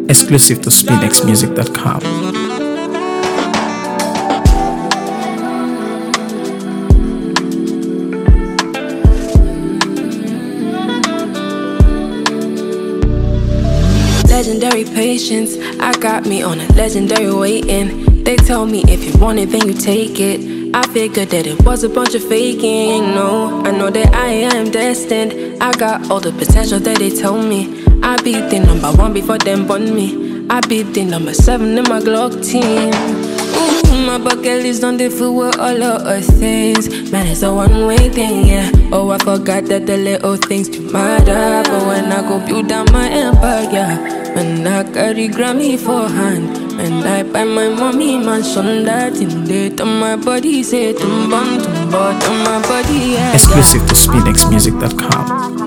Exclusive to SpinXmusic.com. Legendary patience, I got me on a legendary waiting. They tell me if you want it, then you take it. I figured that it was a bunch of faking. No, I know that I am destined. I got all the potential that they tell me. I be the number one before them born me. I be the number 7 in my Glock team. Ooh, my bucket list on the food with all of us things. Man, it's a one-way thing, yeah. Oh, I forgot that the little things do matter. But when I go build down my empire, yeah. When I carry Grammy for hand, when I buy my mommy mansion, that in date on my body, say tumbang tumbang on my body, yeah. Exclusive to SpinXmusic.com.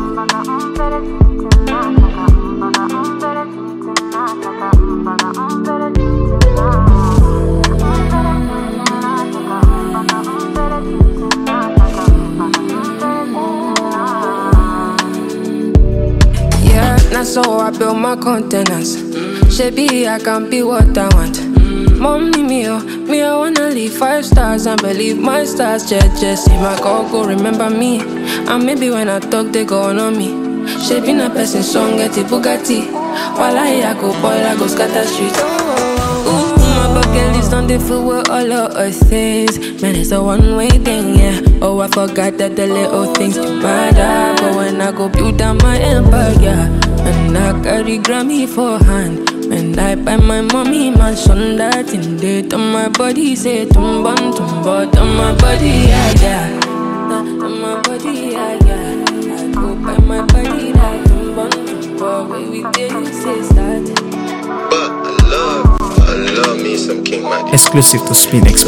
So I build my containers. Shaby, I can be what I want. Mommy, me, I wanna leave 5 stars and believe my stars. Just see my go remember me. And maybe when I talk, they go on me. Shaping a person song, get a Bugatti. While I go boil, I go scatter street. Ooh, my bucket list on the food with all of us things. Man, it's a one-way thing, yeah. Oh, I forgot that the little things do matter. But when I go build down my empire, yeah. And I carry Grammy for hand. When I buy my mommy mansion, that in date on my body, say tumbang tumbang on my body, yeah, yeah. On my body, yeah, yeah. I go by my body, like tumbang tumbang. Where we did, you say start. But I love me some King Mac. Exclusive to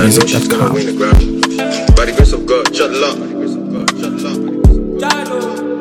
SpinXmusic.com. By the grace of God, shut up.